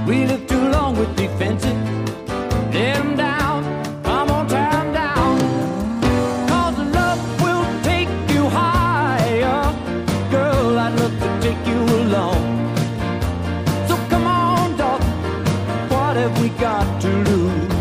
We live too long with defenses. Let them down. Come on, tear them down. 'Cause love will take you higher. Girl, I'd love to take you along. So come on, dog. What have we got to lose?